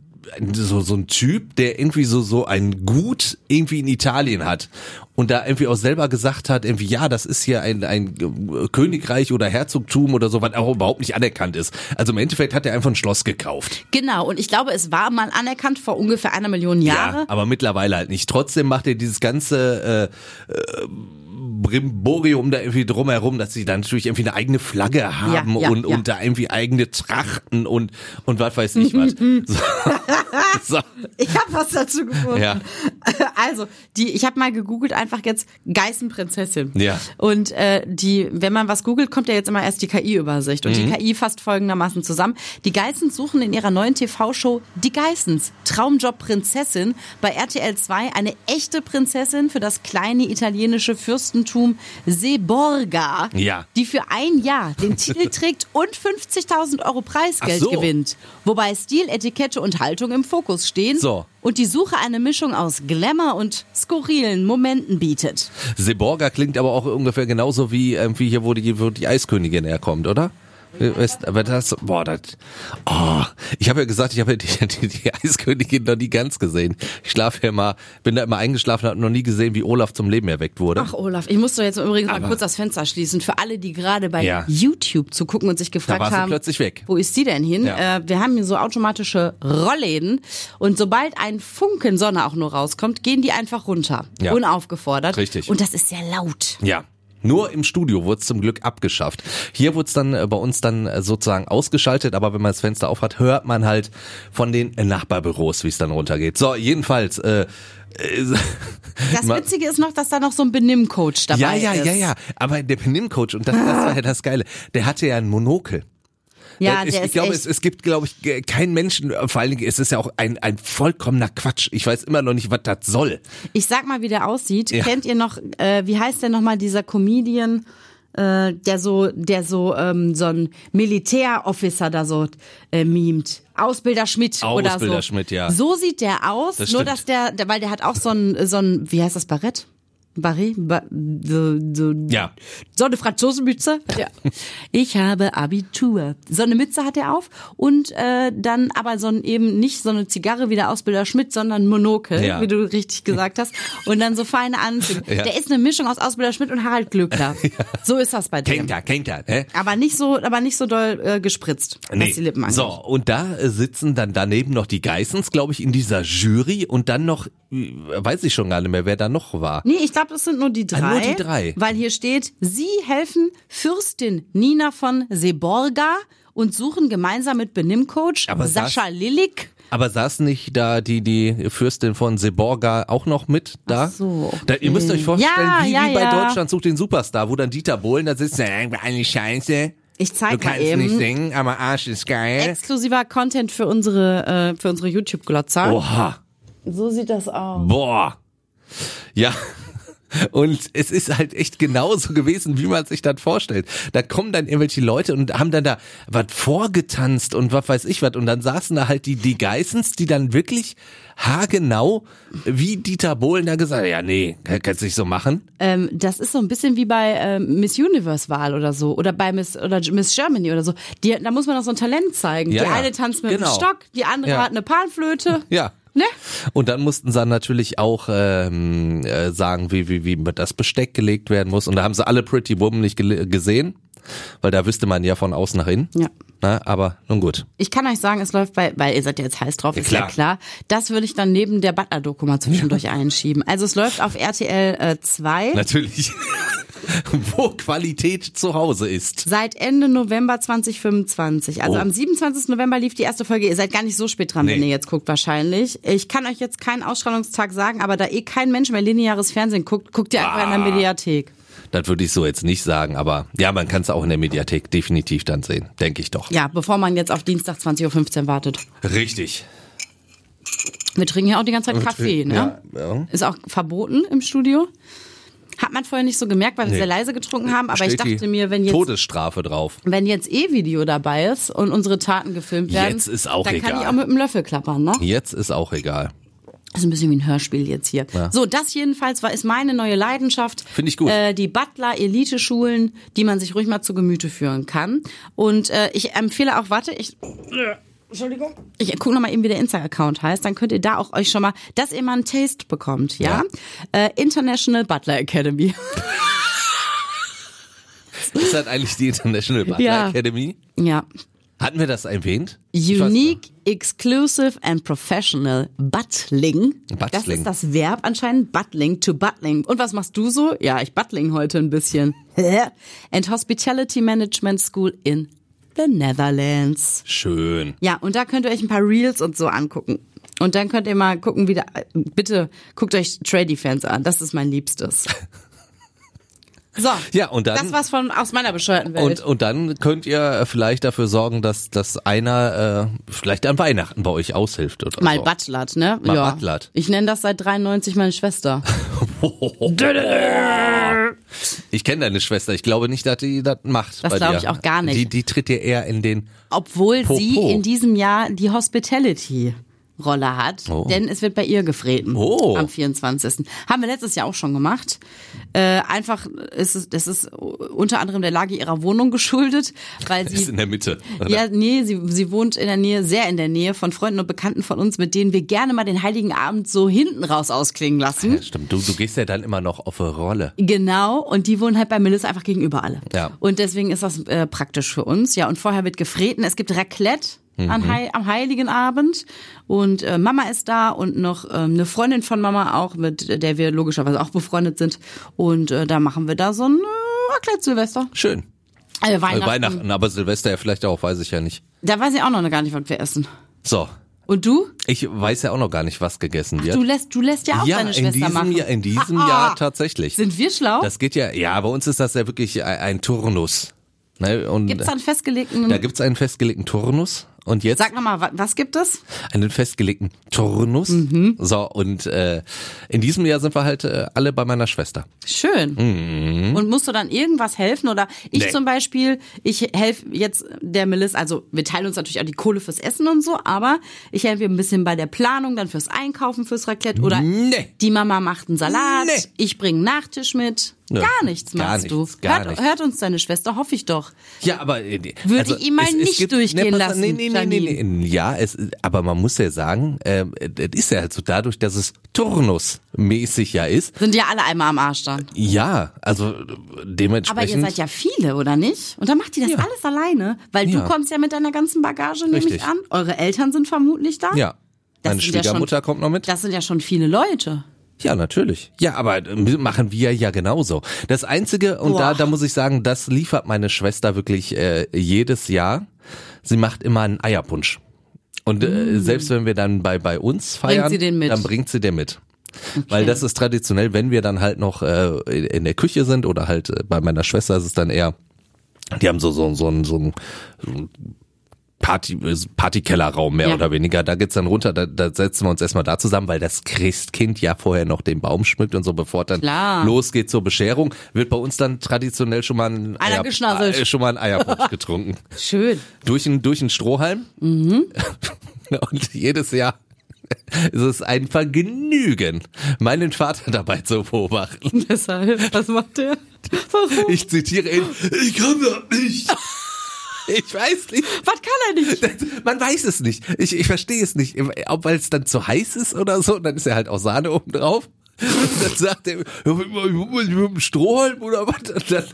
so so ein Typ, der irgendwie so so ein Gut irgendwie in Italien hat und da irgendwie auch selber gesagt hat, irgendwie ja, das ist hier ein ein Königreich oder Herzogtum oder so, was auch überhaupt nicht anerkannt ist. Also im Endeffekt hat er einfach ein Schloss gekauft. Genau, und ich glaube, es war mal anerkannt vor ungefähr einer Million Jahre. Ja, aber mittlerweile halt nicht. Trotzdem macht er dieses ganze äh, äh, Brimborium da irgendwie drumherum, dass sie dann natürlich irgendwie eine eigene Flagge haben Ja, ja, und ja. und da irgendwie eigene Trachten und und was weiß ich was. So. So. Ich habe was dazu gefunden. Ja. Also, die, ich habe mal gegoogelt, einfach jetzt Geißenprinzessin. Ja. Und äh, die, wenn man was googelt, kommt ja jetzt immer erst die K I-Übersicht. Und Mhm. die K I fasst folgendermaßen zusammen. Die Geissens suchen in ihrer neuen T V-Show Die Geissens, Traumjob Prinzessin, bei R T L zwei eine echte Prinzessin für das kleine italienische Fürstentum Seborga, Ja. die für ein Jahr den Titel trägt und fünfzigtausend Euro Preisgeld Ach so. gewinnt. Wobei Stil, Etikette und Haltung im Fokus stehen. So. Und die Suche eine Mischung aus Glamour und skurrilen Momenten bietet. Seborga klingt aber auch ungefähr genauso wie irgendwie hier, wo die, wo die Eiskönigin herkommt, oder? Weißt, aber das, boah, das, oh, ich habe ja gesagt, ich habe ja die, die, die Eiskönigin noch nie ganz gesehen. Ich schlafe ja immer, bin da immer eingeschlafen, habe noch nie gesehen, wie Olaf zum Leben erweckt wurde. Ach Olaf, ich muss doch jetzt übrigens Aber- mal kurz das Fenster schließen. Für alle, die gerade bei Ja. YouTube zu gucken und sich Da gefragt war sie haben, plötzlich weg. wo ist die denn hin? Ja. Äh, wir haben hier so automatische Rollläden und sobald ein Funken Sonne auch nur rauskommt, gehen die einfach runter. Ja. Unaufgefordert. Richtig. Und das ist sehr laut. Ja. Nur im Studio wurde es zum Glück abgeschafft. Hier wurde es dann äh, bei uns dann äh, sozusagen ausgeschaltet, aber wenn man das Fenster aufhat, hört man halt von den äh, Nachbarbüros, wie es dann runtergeht. So, jedenfalls. Äh, äh, Das ma- Witzige ist noch, dass da noch so ein Benimmcoach dabei ja, ja, ist. ja, ja. Aber der Benimmcoach, und das, das war ja das Geile, der hatte ja ein Monokel. Ja, ich, der ich ist glaube, echt es, es gibt, glaube ich, keinen Menschen, vor allen Dingen, es ist ja auch ein, ein vollkommener Quatsch. Ich weiß immer noch nicht, was das soll. Ich sag mal, wie der aussieht. Ja. Kennt ihr noch, äh, wie heißt der nochmal, dieser Comedian, äh, der so, der so, ähm, so ein Militärofficer da so äh, mimt? Ausbilder Schmidt oder so. Ausbilder Schmidt, ja. So sieht der aus, Das nur stimmt. dass der, der, weil der hat auch so ein, so ein, wie heißt das, Barett? Barret? Ba, so, so, Ja. So eine Franzosenmütze. Hat er. Ich habe Abitur. So eine Mütze hat er auf und äh, dann aber so ein eben nicht so eine Zigarre wie der Ausbilder Schmidt, sondern Monokel, Ja. wie du richtig gesagt hast. Und dann so feine Anzüge. Ja. Der ist eine Mischung aus Ausbilder Schmidt und Harald Glöckler. So ist das bei dem. Kennt er, kennt er, ne? Aber nicht so, aber nicht so doll äh, gespritzt, was die Lippen angeht. So, und da äh, sitzen dann daneben noch die Geissens, glaube ich, in dieser Jury und dann noch, äh, weiß ich schon gar nicht mehr, wer da noch war. Nee, ich glaube, das sind nur die drei. Ah, nur die drei. Weil hier steht, sie helfen Fürstin Nina von Seborga und suchen gemeinsam mit Benimmcoach Aber Sascha Lillik. Aber saß nicht da die, die Fürstin von Seborga auch noch mit da? Ach so, okay. Da, ihr müsst euch vorstellen, Ja, wie, ja, wie bei ja. Deutschland sucht den Superstar, wo dann Dieter Bohlen da sitzt, äh, eine Scheiße. Ich Du zeig mal kannst nicht eben. singen, aber Arsch ist geil. Exklusiver Content für unsere, äh, für unsere YouTube-Glotzer. Oha. So sieht das aus. Boah. Ja. Und es ist halt echt genauso gewesen, wie man sich das vorstellt. Da kommen dann irgendwelche Leute und haben dann da was vorgetanzt und was weiß ich was. Und dann saßen da halt die, die Geissens, die dann wirklich haargenau, wie Dieter Bohlen da gesagt hat, ja nee, kannst du nicht so machen. Ähm, das ist so ein bisschen wie bei ähm, Miss Universe-Wahl oder so. Oder bei Miss, oder Miss Germany oder so. Die, da muss man auch so ein Talent zeigen. Ja, die ja. eine tanzt mit Genau. dem Stock, die andere Ja. hat eine Panflöte. Ja. Ne? Und dann mussten sie natürlich auch ähm, äh, sagen, wie, wie, wie das Besteck gelegt werden muss. Und da haben sie alle Pretty Woman nicht gele- gesehen, weil da wüsste man ja von außen nach innen. Ja. Na, aber nun gut. Ich kann euch sagen, es läuft bei, weil ihr seid ja jetzt heiß drauf, Ja, ist klar. ja klar. Das würde ich dann neben der Butler-Doku mal zwischendurch einschieben. Also es läuft auf R T L zwei. Natürlich. Wo Qualität zu Hause ist. Seit Ende November zwanzig fünfundzwanzig. Also Oh. am siebenundzwanzigsten November lief die erste Folge. Ihr seid gar nicht so spät dran, Nee. wenn ihr jetzt guckt wahrscheinlich. Ich kann euch jetzt keinen Ausstrahlungstag sagen, aber da eh kein Mensch mehr lineares Fernsehen guckt, guckt ihr einfach in der Mediathek. Das würde ich so jetzt nicht sagen, aber ja, man kann es auch in der Mediathek definitiv dann sehen, denke ich doch. Ja, bevor man jetzt auf Dienstag zwanzig Uhr fünfzehn wartet. Richtig. Wir trinken ja auch die ganze Zeit Kaffee, ne? Ja, ja. Ist auch verboten im Studio. Hat man vorher nicht so gemerkt, weil wir Nee. sehr leise getrunken haben. Aber ich Steht die dachte mir, wenn jetzt, Todesstrafe drauf. wenn jetzt eh Video dabei ist und unsere Taten gefilmt werden, Jetzt ist auch dann kann egal. ich auch mit dem Löffel klappern, ne? Jetzt ist auch egal. Das ist ein bisschen wie ein Hörspiel jetzt hier. Ja. So, das jedenfalls war ist meine neue Leidenschaft. Finde ich gut. Äh, die Butler-Elite-Schulen, die man sich ruhig mal zu Gemüte führen kann. Und äh, ich empfehle auch, warte, ich... Entschuldigung. Ich gucke nochmal eben, wie der Insta-Account heißt. Dann könnt ihr da auch euch schon mal, dass ihr mal einen Taste bekommt, ja? Äh, International Butler Academy. Ist das eigentlich die International Butler Ja. Academy? Ja. Hatten wir das erwähnt? Ich weiß Unique, exclusive and professional Buttling. Das Buttling. ist das Verb anscheinend. Buttling to Buttling. Und was machst du so? Ja, ich buttling heute ein bisschen. And Hospitality Management School in the Netherlands. nicht. Schön. Ja, und da könnt ihr euch ein paar Reels und so angucken. Und dann könnt ihr mal gucken, wie da, bitte guckt euch Tradie-Fans an. Das ist mein Liebstes. So, Ja, und dann- das war's von aus meiner bescheuerten Welt. Und, und dann könnt ihr vielleicht dafür sorgen, dass, dass einer äh, vielleicht an Weihnachten bei euch aushilft oder Mal so. Buttlert, ne? Mal ja. Buttlert. Ich nenne das seit dreiundneunzig meine Schwester. Ich kenne deine Schwester. Ich glaube nicht, dass die das macht. Das bei glaube dir. ich auch gar nicht. Die, die tritt dir eher in den. Obwohl Popo. sie in diesem Jahr die Hospitality-Rolle hat, Oh. denn es wird bei ihr gefreten Oh. am vierundzwanzigsten Haben wir letztes Jahr auch schon gemacht. Äh, einfach ist es, das ist unter anderem der Lage ihrer Wohnung geschuldet, weil Ist sie in der Mitte. Oder? ja, nee, sie, sie wohnt in der Nähe, sehr in der Nähe von Freunden und Bekannten von uns, mit denen wir gerne mal den Heiligen Abend so hinten raus ausklingen lassen. Ja, stimmt. Du, du gehst ja dann immer noch auf eine Rolle. Genau, und die wohnen halt bei Melissa einfach gegenüber alle. Ja. Und deswegen ist das äh, praktisch für uns. Ja, und vorher wird gefreten. Es gibt Raclette an Hei- am Heiligen Abend und äh, Mama ist da und noch ähm, eine Freundin von Mama auch, mit der wir logischerweise auch befreundet sind. Und äh, da machen wir da so ein äh, Raclette-Silvester. Schön. Äh, Äh, Weihnachten. Weihnachten, aber Silvester ja vielleicht auch, weiß ich ja nicht. Da weiß ich auch noch gar nicht, was wir essen. So. Und du? Ich weiß ja auch noch gar nicht, was gegessen wird. Du lässt, du lässt ja auch ja, deine in Schwester diesem machen. Jahr, in diesem Jahr tatsächlich. Sind wir schlau? Das geht ja, ja, bei uns ist das ja wirklich ein, ein Turnus. Ne? Und Gibt's da einen festgelegten... da gibt's einen festgelegten Turnus. Und jetzt Sag nochmal, was gibt es? einen festgelegten Turnus. Mhm. So, und äh, in diesem Jahr sind wir halt äh, alle bei meiner Schwester. Schön. Und musst du dann irgendwas helfen? Oder ich Nee. zum Beispiel, ich helfe jetzt der Melissa, also wir teilen uns natürlich auch die Kohle fürs Essen und so, aber ich helfe ihr ein bisschen bei der Planung, dann fürs Einkaufen, fürs Raclette. Oder Nee. die Mama macht einen Salat, Nee. ich bringe einen Nachtisch mit. Nö. Gar nichts Gar machst nichts, du. gar hört, nichts. hört uns deine Schwester, hoffe ich doch. Ja, aber äh, Würde also, ich ihm mal es, es nicht gibt, durchgehen pass- lassen, Nee, nee, nee, nee, Janine. nee. Ja, es, aber man muss ja sagen, äh, das ist ja halt so dadurch, dass es Turnusmäßig ja ist. Sind ja alle einmal am Arsch dann. Ja, also äh, Aber dementsprechend. ihr seid ja viele, oder nicht? Und dann macht ihr das Ja. alles alleine. Weil du Ja. kommst ja mit deiner ganzen Bagage, nehme ich Richtig. an. Eure Eltern sind vermutlich da. Ja, Das meine sind ja Schwiegermutter schon- kommt noch mit. Das sind ja schon viele Leute. Ja, natürlich. Ja, aber äh, machen wir ja genauso. Das Einzige, und da, Boah. da muss ich sagen, das liefert meine Schwester wirklich äh, jedes Jahr. Sie macht immer einen Eierpunsch. Und äh, selbst wenn wir dann bei, bei uns feiern, sie den mit? dann bringt sie den mit. Weil das ist traditionell, wenn wir dann halt noch äh, in der Küche sind oder halt äh, bei meiner Schwester ist es dann eher, die haben so so so ein so ein so ein Party, Partykellerraum mehr Ja. oder weniger. Da geht's dann runter, da, da setzen wir uns erstmal da zusammen, weil das Christkind ja vorher noch den Baum schmückt und so, bevor dann Klar. losgeht zur Bescherung, wird bei uns dann traditionell schon mal ein, Einer Eier, geschnasselt. äh, schon mal ein Eierpunsch getrunken. Schön. Durch einen durch einen Strohhalm. Mhm. Und jedes Jahr ist es ein Vergnügen, meinen Vater dabei zu beobachten. Deshalb, was macht der? Warum? Ich zitiere ihn, ich kann das nicht. Ich weiß nicht. Was kann er nicht? Man weiß es nicht. Ich, ich verstehe es nicht. Ob weil es dann zu heiß ist oder so, und dann ist ja halt auch Sahne oben drauf. Und dann sagt er, ja, mit dem Strohhalm oder was? Und dann,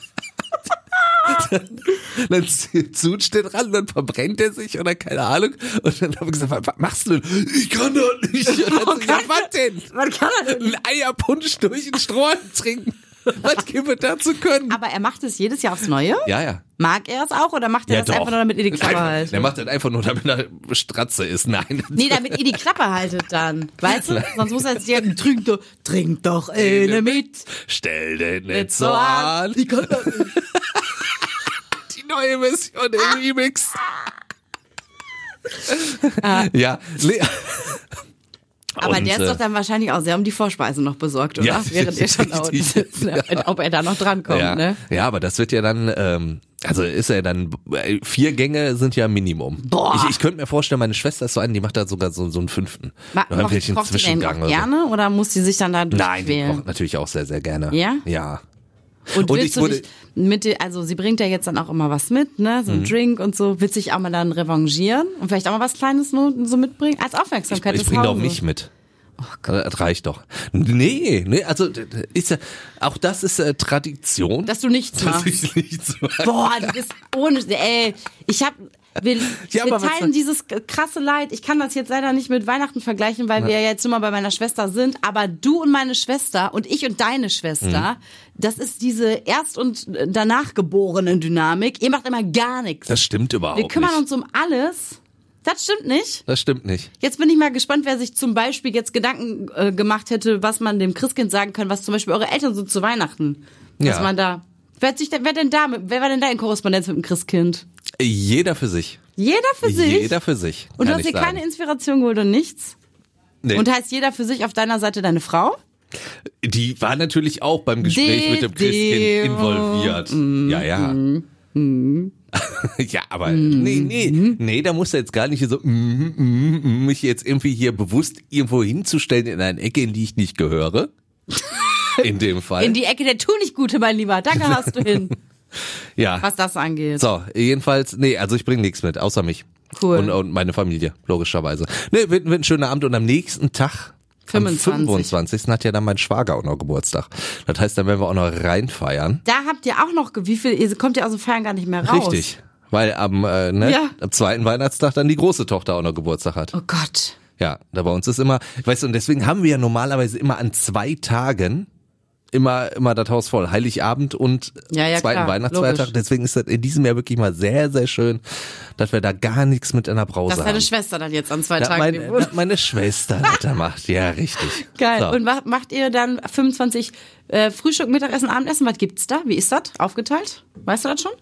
dann, dann zutscht der dran, dann verbrennt er sich oder keine Ahnung. Und dann habe ich gesagt, was machst du denn? Ich kann das nicht. Und dann so, ja, was denn? Was kann er denn? Ein Eierpunsch durch den Strohhalm trinken. Was gibt es dazu können? Aber er macht es jedes Jahr aufs Neue? Ja, ja. Mag er es auch oder macht er Ja, das doch. einfach nur, damit ihr die Klappe haltet? Der macht das einfach nur, damit er Stratze ist. Nein. Nee, damit ihr die Klappe haltet dann. Weißt du? Sonst muss er jetzt sagen, trink doch, trink doch eine mit. Stell den nicht Nicht so an. Ich kann das nicht. Die neue Version im Remix. Ja. Nee. Aber Und, der ist äh, doch dann wahrscheinlich auch sehr um die Vorspeise noch besorgt, oder? Ja, Während ihr schon da unten richtig. sitzt, ne? Ob er da noch drankommt, ja. ne? Ja, aber das wird ja dann, ähm, also ist ja dann, äh, vier Gänge sind ja Minimum. Boah. Ich, ich könnte mir vorstellen, meine Schwester ist so eine, die macht da sogar so, so einen fünften. Ma Oder kocht, vielleicht einen kocht die denn Zwischengang auch oder so. gerne oder muss sie sich dann da Nein, die durchquälen? kocht natürlich auch sehr, sehr gerne. Ja? Ja. Und Und willst ich du wurde- dich mit, dir- also sie bringt ja jetzt dann auch immer was mit, ne, so ein Mhm. Drink und so. Willst du dich auch mal dann revanchieren und vielleicht auch mal was Kleines nur so mitbringen? Als Ich, Aufmerksamkeit ich des bringe doch Hauses. mich mit. Das reicht doch. Nee, nee, also d- d- ist ja, auch das ist äh, Tradition. Dass du nichts dass machst. ich nichts mache. Boah, du bist ohne, ey, ich hab, wir, Ja, wir aber was teilen soll- dieses krasse Leid. Ich kann das jetzt leider nicht mit Weihnachten vergleichen, weil wir ja jetzt nur mal bei meiner Schwester sind. Aber du und meine Schwester und ich und deine Schwester, Mhm. das ist diese erst- und danach geborene Dynamik. Ihr macht immer gar nichts. Das stimmt überhaupt Wir kümmern nicht. uns um alles. Das stimmt nicht. Das stimmt nicht. Jetzt bin ich mal gespannt, wer sich zum Beispiel jetzt Gedanken äh, gemacht hätte, was man dem Christkind sagen kann, was zum Beispiel eure Eltern so zu Weihnachten. Was Ja. man da. Wer, hat sich denn, wer denn da? mit- Wer war denn da in Korrespondenz mit dem Christkind? Jeder für sich. Jeder für sich. Jeder für sich. Und du kann hast ich dir sagen. keine Inspiration geholt und nichts? Nee. Und heißt jeder für sich auf deiner Seite deine Frau? Die war natürlich auch beim Gespräch De- mit dem Christkind de- involviert. Ja, ja. Ja, aber nee, nee, nee, da musst du jetzt gar nicht so mm, mm, mm, mich jetzt irgendwie hier bewusst irgendwo hinzustellen in eine Ecke, in die ich nicht gehöre. In dem Fall. In die Ecke der Tu-nicht-Gute, mein Lieber. Da gehörst du hin, ja. was das angeht. So, jedenfalls, nee, also ich bringe nichts mit, außer mich. Cool. Und, und meine Familie, logischerweise. Nee, wird, wird ein schöner Abend und am nächsten Tag, fünfundzwanzig. am fünfundzwanzigsten hat ja dann mein Schwager auch noch Geburtstag. Das heißt, dann werden wir auch noch reinfeiern. Da habt ihr auch noch, wie viel, ihr kommt ja aus dem Feiern gar nicht mehr raus. Richtig. Weil am, äh, ne, Ja. am zweiten Weihnachtstag dann die große Tochter auch noch Geburtstag hat. Oh Gott. Ja, da bei uns ist immer, weißt du, und deswegen haben wir ja normalerweise immer an zwei Tagen immer, immer das Haus voll. Heiligabend und Ja, ja, zweiten klar, Weihnachtsfeiertag. logisch. Deswegen ist das in diesem Jahr wirklich mal sehr, sehr schön, dass wir da gar nichts mit in der Brause Dass deine haben. Schwester dann jetzt an zwei Ja, Tagen meine, den Wunsch- meine Schwester das da macht. Ja, richtig. Geil. So. Und wa- macht ihr dann fünfundzwanzig äh, Frühstück, Mittagessen, Abendessen? Was gibt's da? Wie ist das aufgeteilt? Weißt du das schon?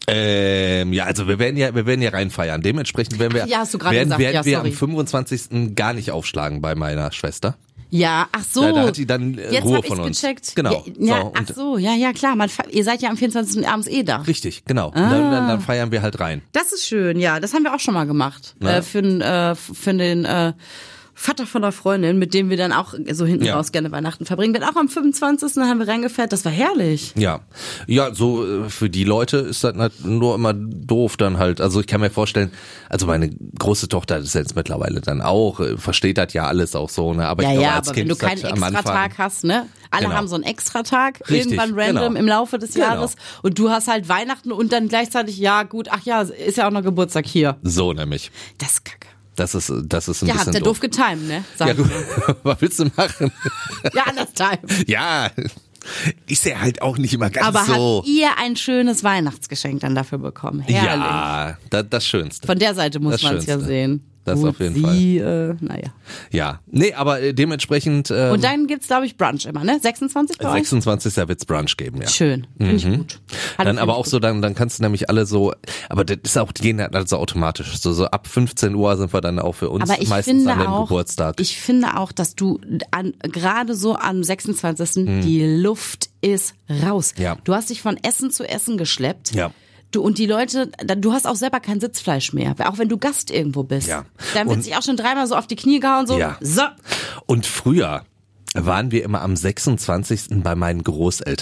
Ähm, ja, also wir werden ja, wir werden ja reinfeiern. Dementsprechend werden wir, Ach ja, hast du gerade werden, gesagt. werden Ja, wir sorry. am fünfundzwanzigsten gar nicht aufschlagen bei meiner Schwester. Ja, ach so. Da, da hat die dann äh, Jetzt Ruhe hab von ich's uns. gecheckt. Genau. Ja, ja, so, ach und, so, ja, ja, klar. Man, fe- ihr seid ja am vierundzwanzigsten abends eh da. Richtig, genau. Und Ah. dann, dann, dann feiern wir halt rein. Das ist schön, ja. Das haben wir auch schon mal gemacht. Na? Äh, für, den, äh, für den äh, Vater von einer Freundin, mit dem wir dann auch so hinten Ja. raus gerne Weihnachten verbringen. Dann auch am fünfundzwanzigsten haben wir reingefährt. Das war herrlich. Ja, ja, so äh, für die Leute ist das halt nur immer doof dann halt. Also ich kann mir vorstellen, also meine große Tochter das ist jetzt mittlerweile dann auch, äh, versteht das ja alles auch so, ne? Aber Ja, ich glaube, ja, als aber Kind wenn du ist das keinen am Anfang- Extratag hast, ne? Alle Genau. haben so einen Extratag, Richtig, irgendwann random genau. im Laufe des Genau. Jahres. Und du hast halt Weihnachten und dann gleichzeitig, ja gut, ach ja, ist ja auch noch Geburtstag hier. So nämlich. Das ist kacke. Das ist, das ist ein Ja, bisschen habt ihr doof. doof getimt, ne? Sag Ja ich gut, mal. was willst du machen? Ja, anders time. Ja, ist ja halt auch nicht immer ganz Aber so. habt ihr ein schönes Weihnachtsgeschenk dann dafür bekommen? Herrlich. Ja, das, das Schönste. Von der Seite muss Das man es ja Schönste. sehen. Das Gut, auf jeden sie, Äh, naja. Ja, nee, aber äh, dementsprechend ähm, Und dann gibt's, glaube ich, Brunch immer, ne? sechsundzwanzig bei euch? sechsundzwanzigsten wird's Brunch geben, ja. Schön, finde ich gut. Hat- Dann find aber ich auch gut. so, dann, dann kannst du nämlich alle so, aber das ist auch, die gehen halt so automatisch. So, so ab fünfzehn Uhr sind wir dann auch für uns Aber ich meistens finde an dem auch, Geburtstag. ich finde auch, dass du an, gerade so am sechsundzwanzigsten die Luft ist raus. Ja. Du hast dich von Essen zu Essen geschleppt. Ja. Du, und die Leute, du hast auch selber kein Sitzfleisch mehr, auch wenn du Gast irgendwo bist. Ja. Dann wird Und- sich auch schon dreimal so auf die Knie gehauen, so, Ja. so. Und früher waren wir immer am sechsundzwanzigsten bei meinen Großeltern.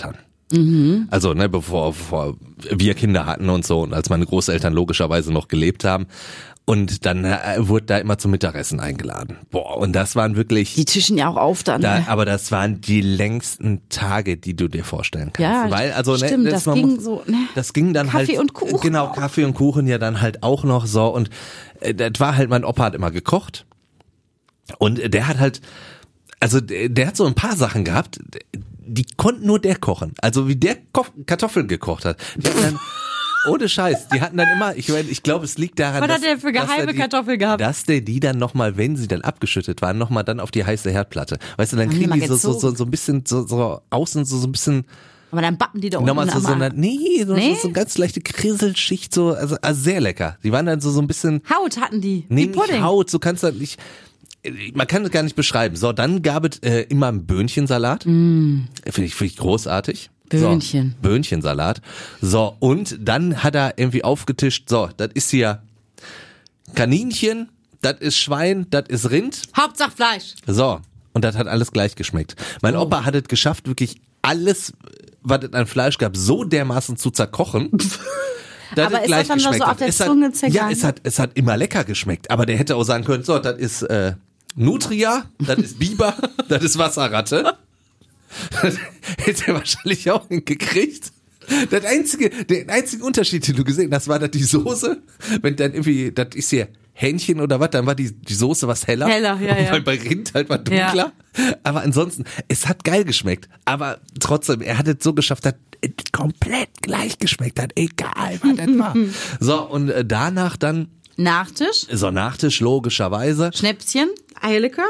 Mhm. Also, ne, bevor, bevor wir Kinder hatten und so und als meine Großeltern logischerweise noch gelebt haben. Und dann äh, wurde da immer zum Mittagessen eingeladen. Boah, und das waren wirklich... Die tischen ja auch auf dann. Da, ne? aber das waren die längsten Tage, die du dir vorstellen kannst. Ja, Weil, also, stimmt, ne, das, das ging muss, so... Ne? Das ging dann Kaffee halt... und Kuchen. Genau, Kaffee und Kuchen ja dann halt auch noch so. Und äh, das war halt, mein Opa hat immer gekocht. Und der hat halt... Also der, der hat so ein paar Sachen gehabt, die konnte nur der kochen. Also wie der Ko- Kartoffeln gekocht hat. Der hat dann... Ohne Scheiß, die hatten dann immer, ich meine, ich glaube, es liegt daran, Was dass, hat der für geheime dass die, Kartoffeln gehabt? dass der die dann nochmal, wenn sie dann abgeschüttet waren, nochmal dann auf die heiße Herdplatte. Weißt du, dann Haben die kriegen mal die so, so, gezogen? so, so ein bisschen, so, so außen, so, so ein bisschen, Aber dann bappen die da unten nochmal so, so am eine, nee, so, Nee? so eine ganz leichte Kriselschicht, so, also, also sehr lecker. Die waren dann so, so ein bisschen, Haut hatten die, nee, wie Pudding. nicht Haut, so kannst du nicht, man kann es gar nicht beschreiben. So, dann gab es äh, immer einen Böhnchensalat. Mm. Finde ich, finde ich großartig. Böhnchen. So, Böhnchensalat. So, und dann hat er irgendwie aufgetischt, so, das ist hier Kaninchen, das ist Schwein, das ist Rind. Hauptsache Fleisch. So, und das hat alles gleich geschmeckt. Mein Oh. Opa hat es geschafft, wirklich alles, was es an Fleisch gab, so dermaßen zu zerkochen. dass Aber es ist gleich das dann noch so geschmeckt auf hat. der Es hat- Zunge zergangen? Ja, es hat, es hat immer lecker geschmeckt. Aber der hätte auch sagen können, so, das ist äh, Nutria, das ist Biber, das ist Wasserratte. Das hätte er wahrscheinlich auch hingekriegt. Das einzige, der einzige Unterschied, den du gesehen hast, war, dass die Soße, wenn dann irgendwie, das ist hier Hähnchen oder was, dann war die, die Soße was heller. Heller, ja, ja. Weil bei Rind halt war dunkler. Aber ansonsten, es hat geil geschmeckt. Aber trotzdem, er hat es so geschafft, dass es komplett gleich geschmeckt hat. Egal, was das war. So, und äh, danach dann, Nachtisch, so Nachtisch, logischerweise. Schnäpschen, Eierlikör.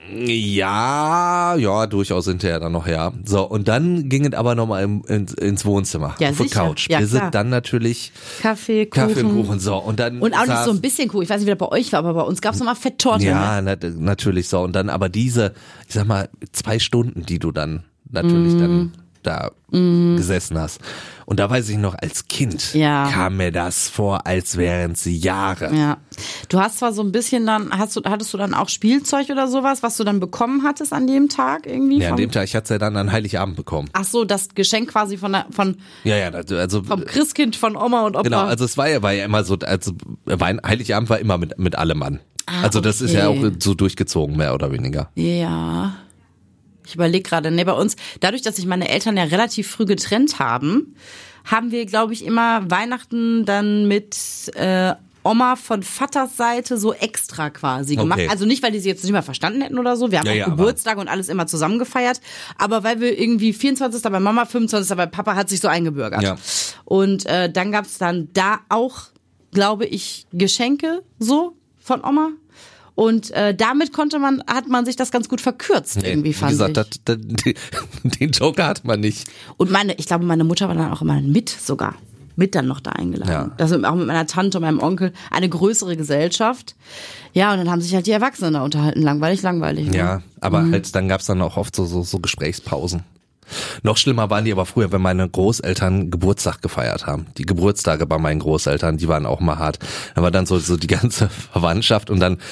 Ja, ja, durchaus hinterher dann noch, ja. So, und dann ging es aber nochmal im, ins, ins Wohnzimmer, Ja, auf die sicher. Couch. Ja, Wir sind klar. dann natürlich Kaffee, Kuchen. Kaffee und Kuchen, so. Und dann Und auch nicht saß- so ein bisschen Kuchen. Ich weiß nicht, wie das bei euch war, aber bei uns gab es immer Fetttorte. Ja, na, natürlich so. Und dann aber diese, ich sag mal, zwei Stunden, die du dann natürlich Mm. dann da gesessen hast. Und da weiß ich noch, als Kind Ja. kam mir das vor, als wären es Jahre. Ja. Du hast zwar so ein bisschen dann, hast du, hattest du dann auch Spielzeug oder sowas, was du dann bekommen hattest an dem Tag irgendwie? Ja, an vom- dem Tag, ich hatte es ja dann an Heiligabend bekommen. Ach so, das Geschenk quasi von, der, von Ja, ja, das- also vom Christkind von Oma und Opa. genau, also es war ja, war ja immer so, also Wein, Heiligabend war immer mit, mit allem an. Also das ist ja auch okay. so durchgezogen, mehr oder weniger. Ja. Ich überlege gerade, ne, bei uns, dadurch, dass sich meine Eltern ja relativ früh getrennt haben, haben wir, glaube ich, immer Weihnachten dann mit äh, Oma von Vaters Seite so extra quasi gemacht. Okay. Also nicht, weil die sie jetzt nicht mehr verstanden hätten oder so. Wir haben Ja, auch ja, aber- Geburtstage und alles immer zusammen gefeiert. Aber weil wir irgendwie vierundzwanzigsten bei Mama, fünfundzwanzigsten bei Papa hat sich so eingebürgert. Ja. Und äh, dann gab's dann da auch, glaube ich, Geschenke so von Oma. Und äh, damit konnte man, hat man sich das ganz gut verkürzt irgendwie, Wie fand gesagt, ich. das, das, den Joker hat man nicht. Und meine, ich glaube, meine Mutter war dann auch immer mit sogar. Mit dann noch da eingeladen. Ja. Das auch mit meiner Tante und meinem Onkel. Eine größere Gesellschaft. Ja, und dann haben sich halt die Erwachsenen da unterhalten. Langweilig, langweilig. Ne? Ja, aber Mhm. halt, dann gab's dann auch oft so, so, so Gesprächspausen. Noch schlimmer waren die aber früher, wenn meine Großeltern Geburtstag gefeiert haben. Die Geburtstage bei meinen Großeltern, die waren auch mal hart. Da war dann so, so die ganze Verwandtschaft und dann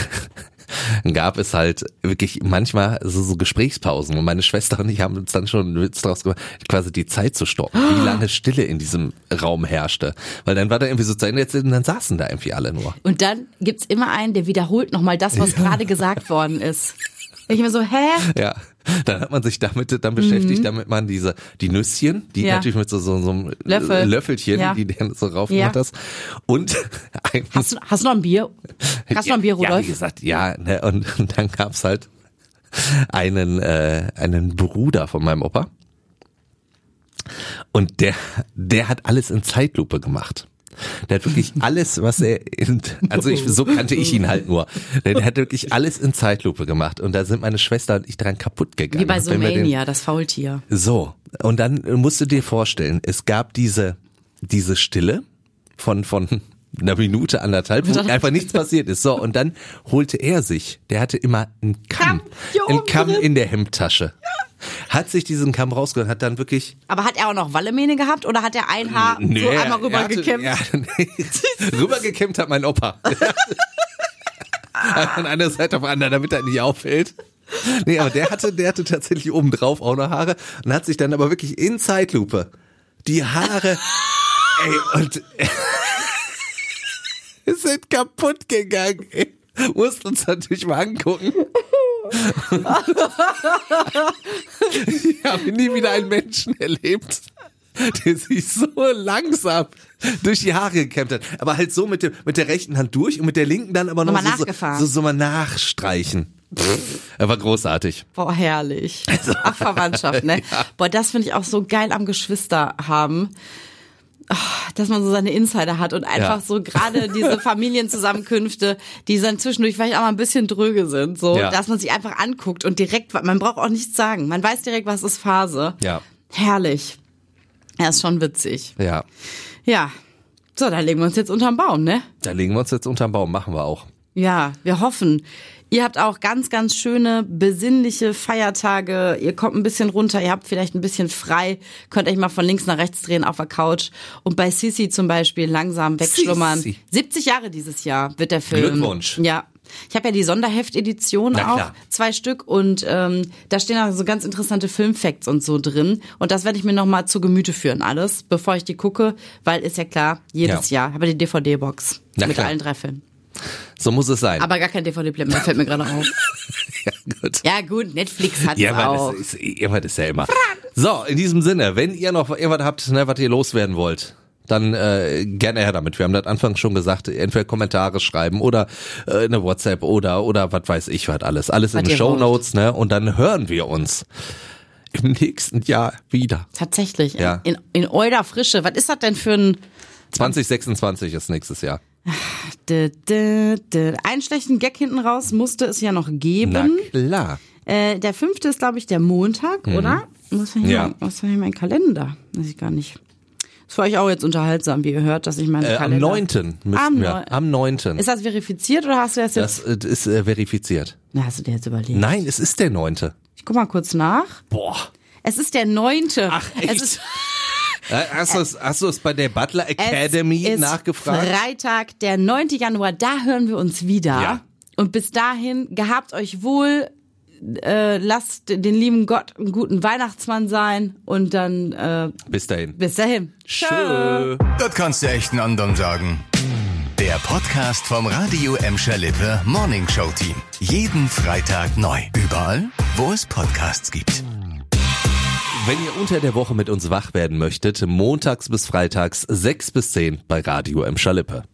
gab es halt wirklich manchmal so, so Gesprächspausen und meine Schwester und ich haben uns dann schon einen Witz draus gemacht, quasi die Zeit zu stoppen, wie lange Stille in diesem Raum herrschte. Weil dann war da irgendwie so zu Ende, jetzt, und dann saßen da irgendwie alle nur. Und dann gibt's immer einen, der wiederholt nochmal das, was gerade gesagt worden ist. Ich mir so, hä? Ja, dann hat man sich damit dann beschäftigt, damit man diese die Nüsschen, die Mhm. Ja. natürlich mit so, so, so einem Löffel. Löffelchen, Ja. die dann so rauf Ja. gemacht hast. Und ein, Hast du, hast du noch ein Bier? Hast du noch ein Bier, ja, Rudolf? wie gesagt, ja, ne, und, und dann gab's halt einen äh, einen Bruder von meinem Opa. Und der der hat alles in Zeitlupe gemacht. Der hat wirklich alles, was er in, also ich, so kannte ich ihn halt nur. Der hat wirklich alles in Zeitlupe gemacht. Und da sind meine Schwester und ich dran kaputt gegangen. Wie bei Wenn wir den- Somania, das Faultier. So, und dann musst du dir vorstellen, es gab diese, diese Stille von, von einer Minute, anderthalb, wo einfach nichts passiert ist. So, und dann holte er sich, der hatte immer einen Kamm, Kamm hier einen oben Kamm drin. in der Hemdtasche. Hat sich diesen Kamm rausgeholt, hat dann wirklich... Aber hat er auch noch Wallemähne gehabt oder hat er ein Haar so einmal er hatte- rübergekämmt? Ja, nee, rübergekämmt hat mein Opa. Von einer Seite auf die andere, damit er nicht auffällt. Nee, aber der hatte, der hatte tatsächlich obendrauf auch noch Haare und hat sich dann aber wirklich in Zeitlupe die Haare, ey, und sind kaputt gegangen, ey. Musst uns natürlich mal angucken. Ich habe nie wieder einen Menschen erlebt, der sich so langsam durch die Haare gekämmt hat. Aber halt so mit, dem, mit der rechten Hand durch und mit der linken dann aber noch Nochmal so, nachgefahren. so, so, so mal nachstreichen. Er war großartig. Boah, herrlich. Ach, Verwandtschaft, ne? Ja. Boah, das finde ich auch so geil am Geschwister haben. Oh, dass man so seine Insider hat und einfach Ja. so gerade diese Familienzusammenkünfte, die dann zwischendurch vielleicht auch mal ein bisschen dröge sind, so, Ja. dass man sich einfach anguckt und direkt, man braucht auch nichts sagen. Man weiß direkt, was ist Phase. Ja. Herrlich. Ja, ist schon witzig. Ja. Ja. So, dann legen wir uns jetzt unterm Baum, ne? Da legen wir uns jetzt unterm Baum, machen wir auch. Ja, wir hoffen. Ihr habt auch ganz, ganz schöne, besinnliche Feiertage. Ihr kommt ein bisschen runter, ihr habt vielleicht ein bisschen frei, könnt euch mal von links nach rechts drehen auf der Couch und bei Sissi zum Beispiel langsam wegschlummern. Sissi. siebzig Jahre dieses Jahr wird der Film. Glückwunsch. Ja. Ich habe ja die Sonderheftedition Na auch, klar. zwei Stück und ähm, da stehen auch so ganz interessante Filmfacts und so drin und das werde ich mir nochmal zu Gemüte führen alles, bevor ich die gucke, weil ist ja klar, jedes Ja. Jahr habe ich die D V D-Box Na mit klar. allen drei Filmen. So muss es sein. Aber gar kein D V D-Player mehr, fällt mir gerade auf. Ja, gut. Ja gut, Netflix hat es Ja, auch. aber das ist, irgendwas ist ja immer. So, in diesem Sinne, wenn ihr noch irgendwas habt, ne, was ihr loswerden wollt, dann äh, gerne her damit. Wir haben das anfangs schon gesagt, entweder Kommentare schreiben oder äh, eine WhatsApp oder oder was weiß ich was alles. Alles Was in den ihr Shownotes, ne? Und dann hören wir uns im nächsten Jahr wieder. Tatsächlich, Ja. in, in eurer Frische. Was ist das denn für ein... zwanzig sechsundzwanzig ist nächstes Jahr. D, d, d. Einen schlechten Gag hinten raus musste es ja noch geben. Na klar. Äh, der fünfte ist, glaube ich, der Montag, oder? Was war hier, Ja. mein, was war hier mein Kalender? Weiß ich gar nicht. Ist für euch auch jetzt unterhaltsam, wie ihr hört, dass ich meinen Äh, am Kalender... neunten müssten Am wir. neun- Am neunten Ist das verifiziert oder hast du das jetzt... Das äh, ist äh, verifiziert. Na, hast du dir jetzt überlegt? Nein, es ist der neunte. Ich guck mal kurz nach. Boah. Es ist der neunte. Ach, echt? Es ist Äh, Hast du es, hast du es bei der Butler Academy es ist nachgefragt? Freitag, der neunte Januar, da hören wir uns wieder. Ja. Und bis dahin, gehabt euch wohl, äh, lasst den lieben Gott einen guten Weihnachtsmann sein und dann äh, Bis dahin. bis dahin. Tschö. Das kannst du echt einen anderen sagen. Der Podcast vom Radio Emscher Lippe Morning Show Team. Jeden Freitag neu. Überall, wo es Podcasts gibt. Wenn ihr unter der Woche mit uns wach werden möchtet, montags bis freitags sechs bis zehn bei Radio Emscher Lippe.